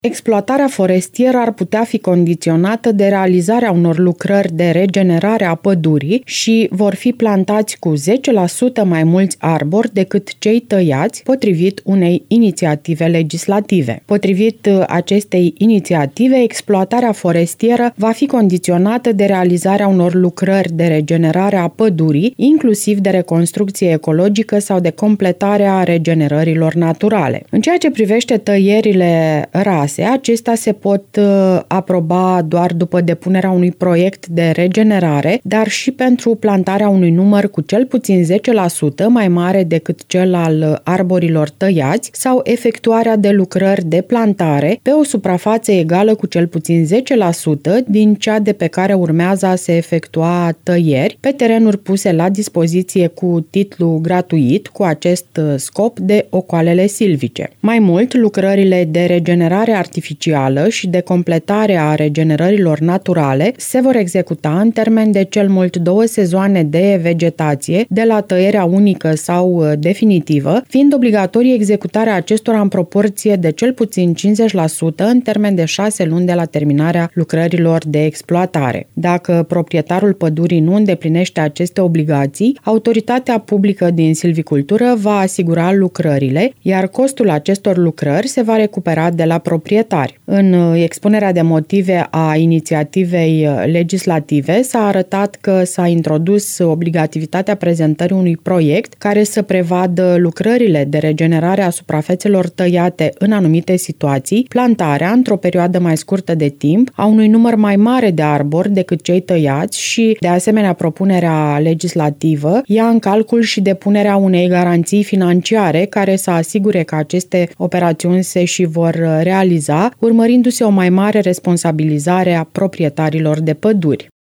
Exploatarea forestieră ar putea fi condiționată de realizarea unor lucrări de regenerare a pădurii și vor fi plantați cu 10% mai mulți arbori decât cei tăiați, potrivit unei inițiative legislative. Potrivit acestei inițiative, exploatarea forestieră va fi condiționată de realizarea unor lucrări de regenerare a pădurii, inclusiv de reconstrucție ecologică sau de completarea regenerărilor naturale. În ceea ce privește tăierile rase, acestea se pot aproba doar după depunerea unui proiect de regenerare, dar și pentru plantarea unui număr cu cel puțin 10% mai mare decât cel al arborilor tăiați sau efectuarea de lucrări de plantare pe o suprafață egală cu cel puțin 10% din cea de pe care urmează a se efectua tăieri pe terenuri puse la dispoziție cu titlu gratuit cu acest scop de ocoalele silvice. Mai mult, lucrările de regenerare artificială și de completare a regenerărilor naturale se vor executa în termen de cel mult 2 sezoane de vegetație, de la tăierea unică sau definitivă, fiind obligatorie executarea acestora în proporție de cel puțin 50% în termen de 6 luni de la terminarea lucrărilor de exploatare. Dacă proprietarul pădurii nu îndeplinește aceste obligații, autoritatea publică din silvicultură va asigura lucrările, iar costul acestor lucrări se va recupera de la proprietari. În expunerea de motive a inițiativei legislative s-a arătat că s-a introdus obligativitatea prezentării unui proiect care să prevadă lucrările de regenerare a suprafețelor tăiate în anumite situații, plantarea într-o perioadă mai scurtă de timp a unui număr mai mare de arbori decât cei tăiați și, de asemenea, propunerea legislativă ia în calcul și depunerea unei garanții financiare care să asigure că aceste operațiuni se și vor realiza, urmărindu-se o mai mare responsabilizare a proprietarilor de păduri.